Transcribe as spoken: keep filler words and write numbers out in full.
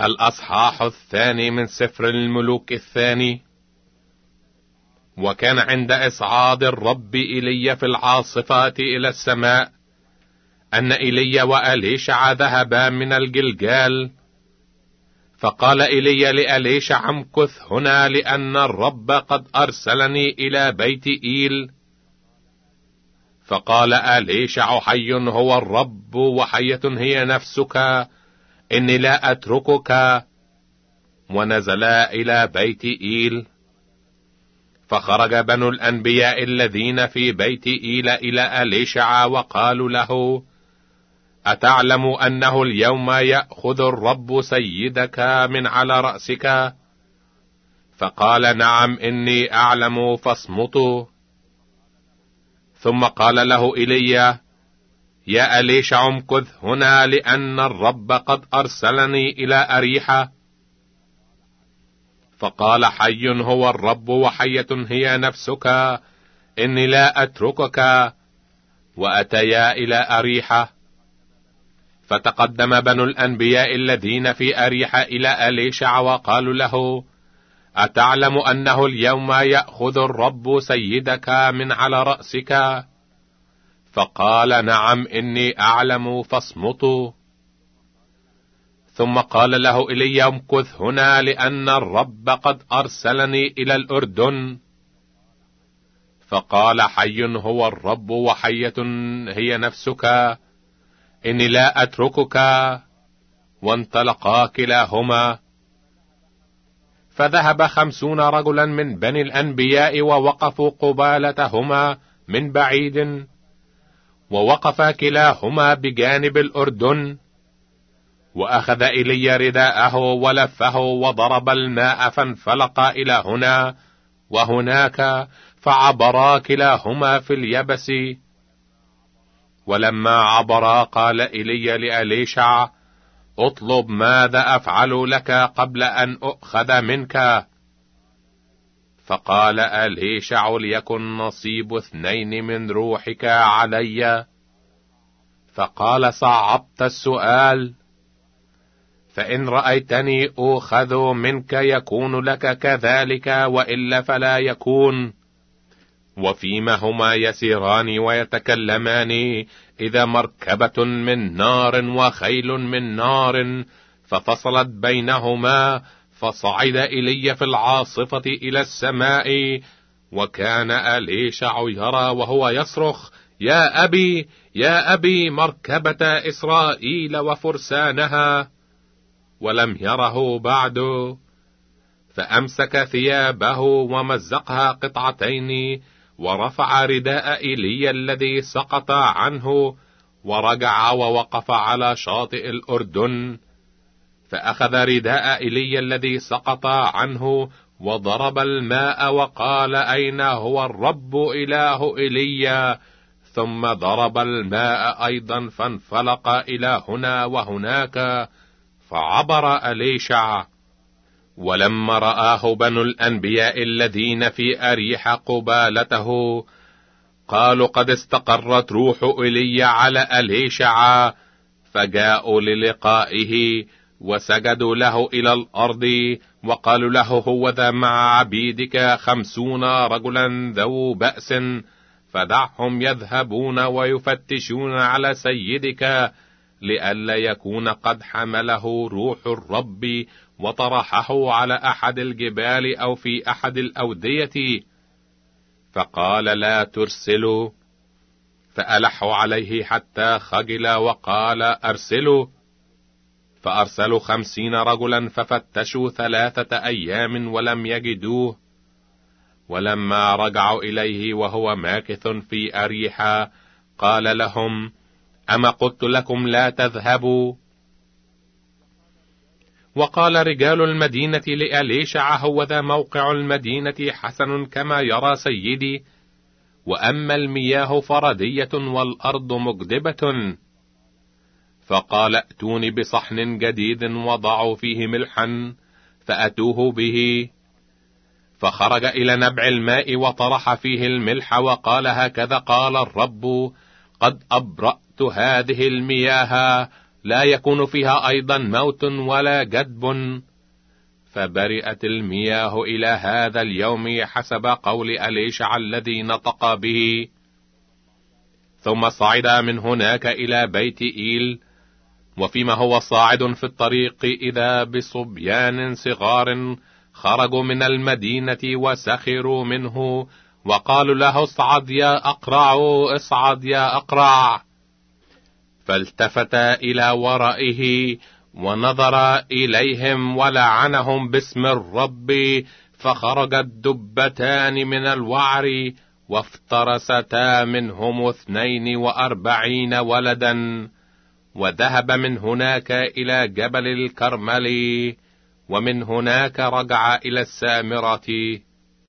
الأصحاح الثاني من سفر الملوك الثاني. وكان عند إصعاد الرب إيليا في العاصفة إلى السماء أن إيليا وأليشع ذهبا من الجلجال، فقال إيليا لأليشع: امكث هنا لأن الرب قد أرسلني إلى بيت إيل. فقال أليشع: حي هو الرب وحية هي نفسك، إني لا أتركك. ونزلا إلى بيت إيل. فخرج بنو الأنبياء الذين في بيت إيل إلى أليشع وقالوا له: أتعلم أنه اليوم يأخذ الرب سيدك من على رأسك؟ فقال: نعم إني أعلم، فاصمتوا. ثم قال له إيليا: يا أليشع امكث هنا لأن الرب قد أرسلني إلى أريحة. فقال: حي هو الرب وحية هي نفسك، إني لا أتركك. وأتيا إلى أريحة. فتقدم بنو الأنبياء الذين في أريحة إلى أليشع وقالوا له: أتعلم أنه اليوم يأخذ الرب سيدك من على رأسك؟ فقال: نعم إني أعلم، فاصمتوا. ثم قال له إيليا: امكث هنا لأن الرب قد أرسلني إلى الأردن. فقال: حي هو الرب وحية هي نفسك، إني لا أتركك. وانطلقا كلاهما. فذهب خمسون رجلا من بني الأنبياء ووقفوا قبالتهما من بعيد، ووقف كلاهما بجانب الأردن. وأخذ إيليا رداءه ولفه وضرب الماء فانفلق إلى هنا وهناك، فعبرا كلاهما في اليبس. ولما عبرا قال إيليا لأليشع: اطلب ماذا أفعل لك قبل أن أؤخذ منك. فقال أليشع: ليكن نصيب اثنين من روحك علي. فقال: صعبت السؤال، فإن رأيتني أخذ منك يكون لك كذلك، وإلا فلا يكون. وفيما هما يسيران ويتكلمان، إذا مركبة من نار وخيل من نار ففصلت بينهما، فصعد إيليا في العاصفة إلى السماء. وكان أليشع يرى وهو يصرخ: يا أبي يا أبي، مركبة إسرائيل وفرسانها، ولم يره بعد. فأمسك ثيابه ومزقها قطعتين، ورفع رداء إيليا الذي سقط عنه، ورجع ووقف على شاطئ الأردن. فأخذ رداء إيليا الذي سقط عنه وضرب الماء وقال: أين هو الرب إله إيليا؟ ثم ضرب الماء أيضا فانفلق إلى هنا وهناك، فعبر أليشع. ولما رآه بنو الأنبياء الذين في أريحة قبالته، قالوا: قد استقرت روح إيليا على أليشع. فجاءوا للقائه وسجدوا له إلى الأرض، وقالوا له: هوذا مع عبيدك خمسون رجلا ذو بأس، فدعهم يذهبون ويفتشون على سيدك، لئلا يكون قد حمله روح الرب وطرحه على أحد الجبال أو في أحد الأودية. فقال: لا ترسلوا. فألحوا عليه حتى خجل وقال: أرسلوا. فأرسلوا خمسين رجلا، ففتشوا ثلاثة أيام ولم يجدوه. ولما رجعوا إليه وهو ماكث في أريحة، قال لهم: أما قلت لكم لا تذهبوا؟ وقال رجال المدينة لأليشع: هوذا موقع المدينة حسن كما يرى سيدي، وأما المياه فردية والأرض مجدبة. فقال: ائتوني بصحن جديد وضعوا فيه ملحا، فأتوه به. فخرج إلى نبع الماء وطرح فيه الملح وقال: هكذا قال الرب: قد أبرأت هذه المياه، لا يكون فيها أيضا موت ولا جدب. فبرئت المياه إلى هذا اليوم حسب قول أليشع الذي نطق به. ثم صعد من هناك إلى بيت إيل، وفيما هو صاعد في الطريق إذا بصبيان صغار خرجوا من المدينة وسخروا منه، وقالوا له: اصعد يا أقرع، اصعد يا أقرع. فالتفت إلى ورائه ونظر إليهم ولعنهم باسم الرب، فخرجت دبتان من الوعر وافترستا منهم اثنين وأربعين ولدا، وذهب من هناك إلى جبل الكرمل، ومن هناك رجع إلى السامرة.